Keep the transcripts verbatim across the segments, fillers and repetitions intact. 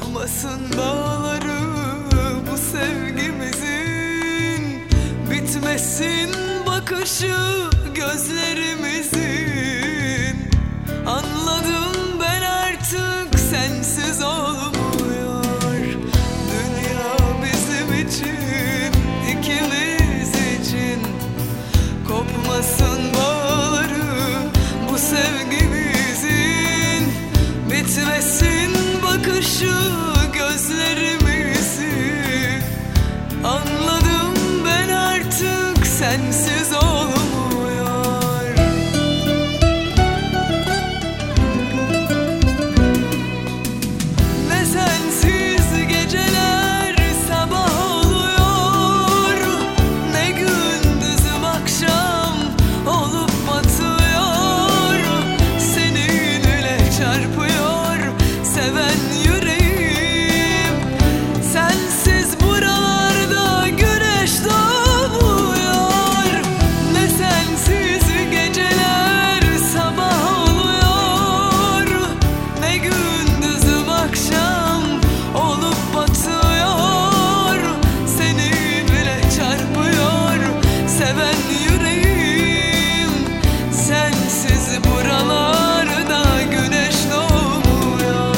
Kopmasın bağları bu sevgimizin, bitmesin bakışı gözlerimizin. Anladım ben artık sensiz olmuyor. Dünya bizim için, ikimiz için. Kopmasın bağları bu sevgimizin, bitmesin bakışı gözlerimizin. Anladım ben artık sensiz olmuyor. Ne sensiz geceler sabah oluyor, ne gündüzüm akşam olup batıyor. Seninle çarpıyor seven yüreğim. Sensiz buralarda güneş doğmuyor. Ne sensiz geceler sabah oluyor, ne gündüzüm akşam olup batıyor. Seninle çarpıyor seven yüreğim. Sensiz buralarda güneş doğmuyor.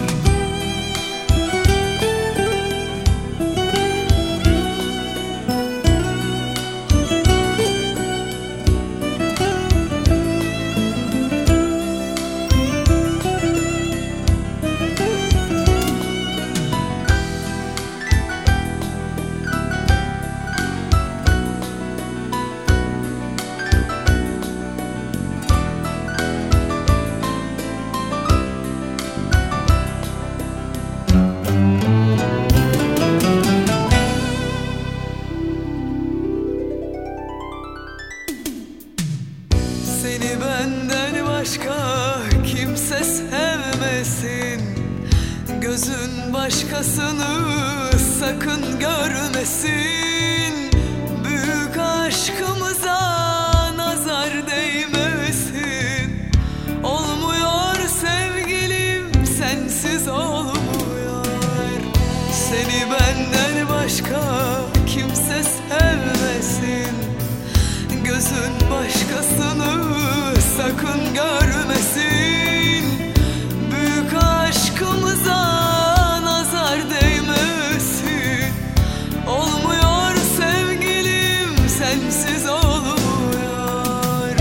Seni benden başka kimse sevmesin. Gözün başkasını sakın görmesin. Büyük aşkımıza nazar değmesin. Olmuyor sevgilim sensiz olmuyor. Seni benden başka kimse sevmesin. Gözün başkasını sakın görmesin. Büyük aşkımıza nazar değmesin. Olmuyor sevgilim sensiz olmuyor.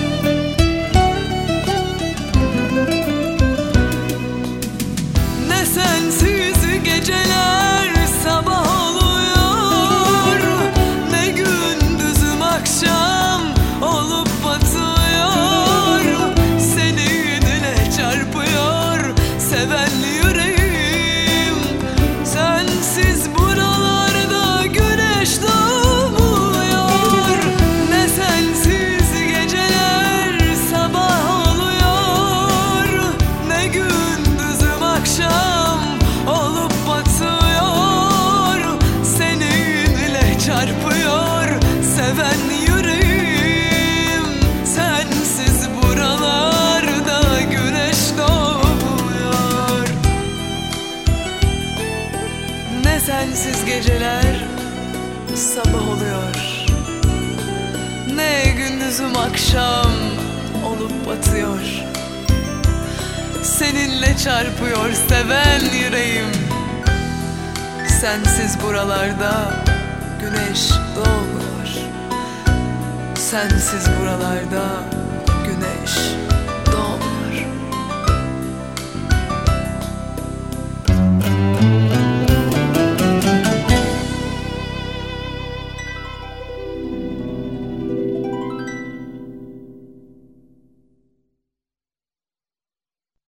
Ne sensiz geceler sabah oluyor, ne gündüzüm akşam olup batıyor. Seninle çarpıyor seven yüreğim. Sensiz buralarda güneş doğmuyor. Ne sensiz geceler sabah oluyor, ne gündüzüm akşam olup batıyor. Seninle çarpıyor seven yüreğim. Sensiz buralarda güneş doğmuyor. Ne sensiz geceler sabah oluyor, ne gündüzüm akşam olup batıyor. Seninle çarpıyor seven yüreğim. Sensiz buralarda güneş doğmuyor. Sensiz buralarda güneş